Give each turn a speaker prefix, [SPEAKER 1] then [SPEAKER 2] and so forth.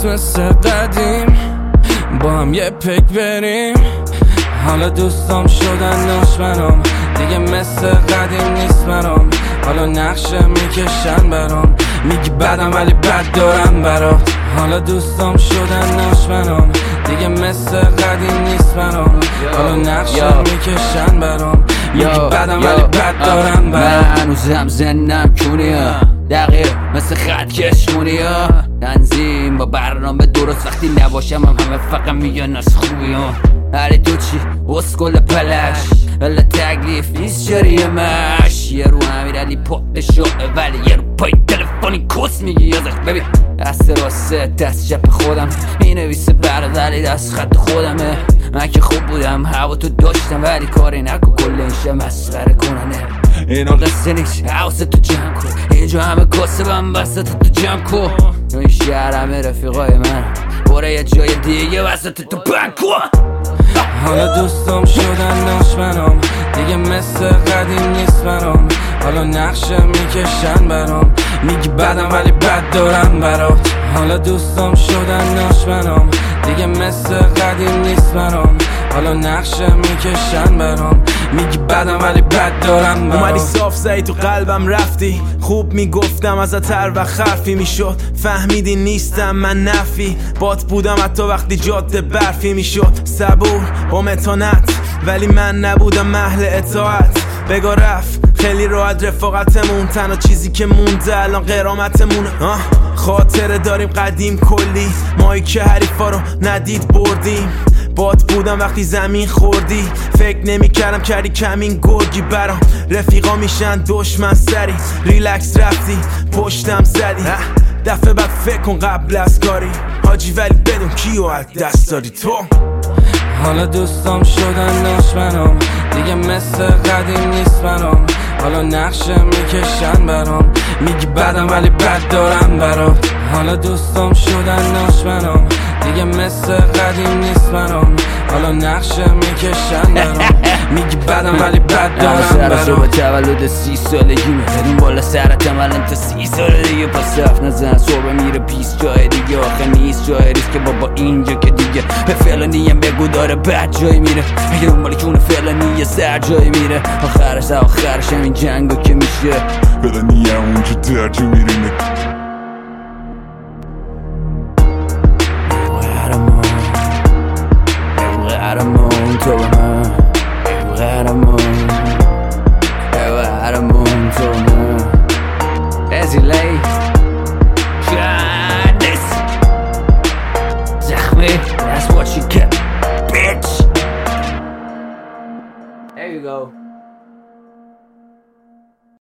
[SPEAKER 1] مثل قدیم با هم یه پک بریم. حالا دوستام شدن دشمنام، دیگه مثل قدیم نیست برام. حالا نقشه میکشن برام، میگی بدم ولی بد دارم برات. حالا دوستام شدن دشمنام، دیگه مثل قدیم نیست برام. حالا نقشه میکشن برام، میگی بدم ولی بد دارم برات.
[SPEAKER 2] من هنوزم زنم کونیا دقیق مثل خط کشمونی ها. تنظیم با برنامه درست، وقتی نباشم همه فقط میگن از خوبی ها. هری تو چی؟ اسکل پلش الا تکلیف نیست جریمش. یه رو امیرعلی پاپ شعه ولی یه رو پای تلفنی کس میگی ازش. ببین دست راسته دست چپ خودم مینویسه برادری دست خط خودمه. من که خوب بودم هوا تو داشتم ولی کاری نکن کل این شه مسخره کننه. اینا قصه نیست حواست تو جمع کن، اینجا همه کاسبم وسط تو جمع کن. این شهر همه رفیقای من باره یه جای دیگه وسط تو بند کن.
[SPEAKER 1] حالا دوستام شدن دشمنام، دیگه مثل قدیم نیست برام. حالا نقشه میکشن برام، میگی بدم ولی بد دارم برات. حالا دوستام شدن دشمنام، دیگه مثل قدیم نیست برام. حالا نقشه میکشن برام، میگی بدم ولی بد دارم برات.
[SPEAKER 3] اومدی صاف زدی تو قلبم رفتی، خوب میگفتم ازت هر وقت حرفی میشد. فهمیدی نیستم من نفی، بات بودم حتی وقتی جاده برفی میشد. صبور با متانت ولی من نبودم اهل اطاعت. بگا رفت خیلی راحت رفاقتمون، تنها چیزی که مونده الان قرامتمونه. خاطره داریم قدیم کلی، مایی که حریفا رو ندید بردیم. بات بودم وقتی زمین خوردی، فکر نمی کردم کردی کمین گرگی برام. رفیقا میشن دشمن سری، ریلکس رفتی پشتم زدی. دفعه بعد فکر کن قبل از کاری حاجی، ولی بدون کیو از دست دادی تو.
[SPEAKER 1] حالا دوستام شدن دشمنام، دیگه مثل قدیم نیست برام. حالا نقشه میکشن برام، میگی بدم ولی بد دارم برات. حالا دوستام شدن دشمنام، دیگه مثل قدیم نیست برام. حالا نقشه میکشن برام، میگی بدم ولی بد دارم برات.
[SPEAKER 2] سر صبح تولد 30 سالگی میدیم بالا سرتم الان تا 30 سال دیگه. پس حرف نزن صبح میره 20 جای دیگه. آخه نیست جای ریسک که بابا اینجا که دیگه به فلانیم بگو داره بد جای میره. اگه دنبال کون فلانی یه سر جای میره. آخرش همین جنگو که میشه
[SPEAKER 4] فلانی اونجا در جو میرینه.
[SPEAKER 2] قهرمان تو به من، قهرمان تو به من. ازیلی شادس زخمه. That's what you get, bitch. There you go.